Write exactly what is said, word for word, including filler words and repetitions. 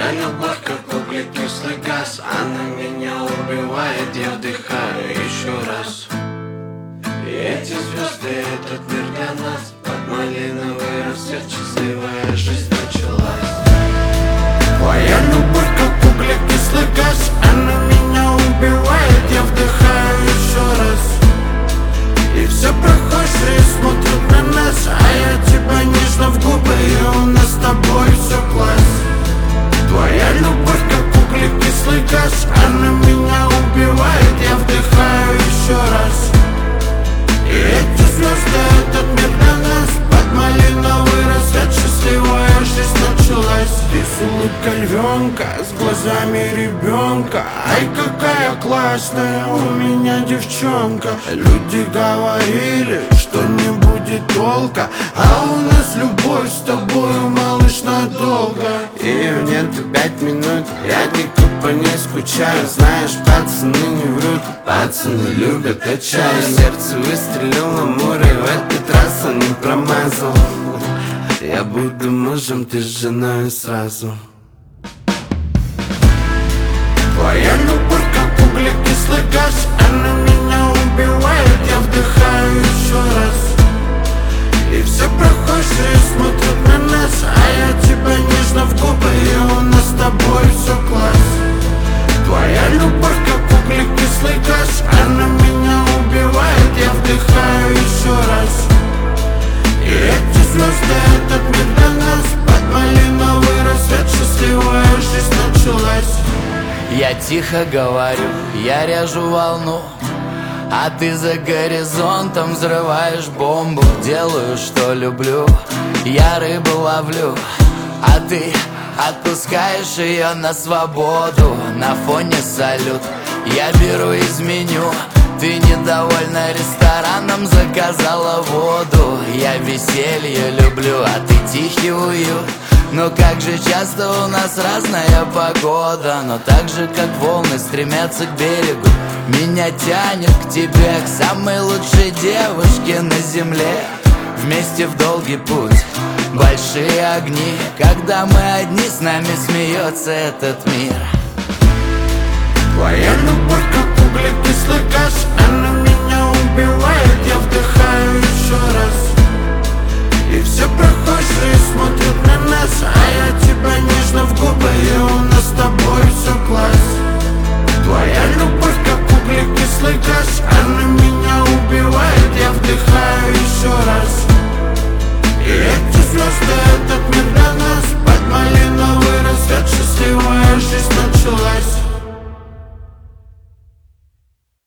Твоя любовь как углекислый газ, она меня убивает, я вдыхаю еще раз. И эти звезды, этот мир для нас, под малиновый рассвет счастливая жизнь началась. Твоя любовь как углекислый газ, она меня убивает, я вдыхаю еще раз. И все прохожие смотрят на нас, а я тебя нежно в губы, и у нас с тобой все класс. Твоя любовь как углекислый газ, она меня убивает, я вдыхаю еще раз. И эти звезды, этот мир для нас, под малиновый рассвет счастливая жизнь началась. Ты с улыбкой львенка, с глазами ребенка, ай, какая классная у меня девчонка. Люди говорили, что не будет толка, а у нас любовь с тобою, малыш, надолго. И нету пять минут, я ни капли не скучаю. Знаешь, пацаны не врут, пацаны любят отчаяние. Сердце выстрелило в море, в этот раз он не промазал. Я буду мужем, ты с женой сразу. Твоя любовь как углекислый газ, она меня убивает, я вдыхаю еще раз. И все прохожие смотрят на нас, а я тебя нежно в губы, и у нас с тобой все класс. Твоя любовь как углекислый газ, она меня убивает, я вдыхаю еще раз. И эти звезды, этот мир для нас, под малиновый рассвет счастливая жизнь началась. Я тихо говорю, я режу волну, а ты за горизонтом взрываешь бомбу. Делаю, что люблю, я рыбу ловлю, а ты отпускаешь ее на свободу. На фоне салют, я беру из меню. Ты недовольна рестораном, заказала воду. Я веселье люблю, а ты тихий уют. Но как же часто у нас разная погода, но так же, как волны стремятся к берегу, меня тянет к тебе, к самой лучшей девушке на земле. Вместе в долгий путь, большие огни, когда мы одни, с нами смеется этот мир. Твоя любовь как углекислый газ, она меня убивает, я вдыхаю еще раз. И все прохожие смотрят на нас, а я тебя нежно в губы, и у нас с тобой все класс. Твоя любовь как углекислый газ, она меня убивает, я вдыхаю еще раз. И эти звезды, этот мир для нас, под малиновый рассвет счастливая жизнь началась.